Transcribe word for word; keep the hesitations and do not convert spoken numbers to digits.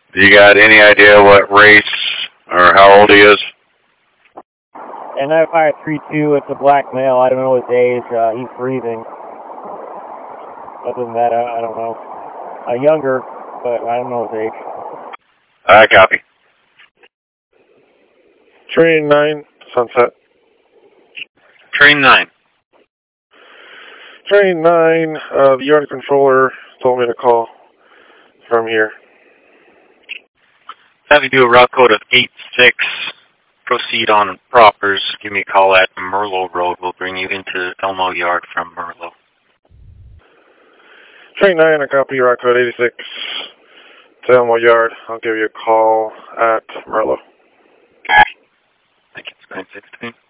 Do you got any idea what race or how old he is? And nine five three two, it's a black male. I don't know his age. Uh, he's breathing. Other than that, I, I don't know. Uh, younger, but I don't know his age. I copy. Train nine, Sunset. Train nine. Train nine, uh, the yard controller told me to call from here. Have you do a route code of eight six. Proceed on propers. Give me a call at Merlot Road. We'll bring you into Elmo Yard from Merlot. Train nine, I copy route code eighty-six to Elmo Yard. I'll give you a call at Merlot. Thank you. nine sixteen.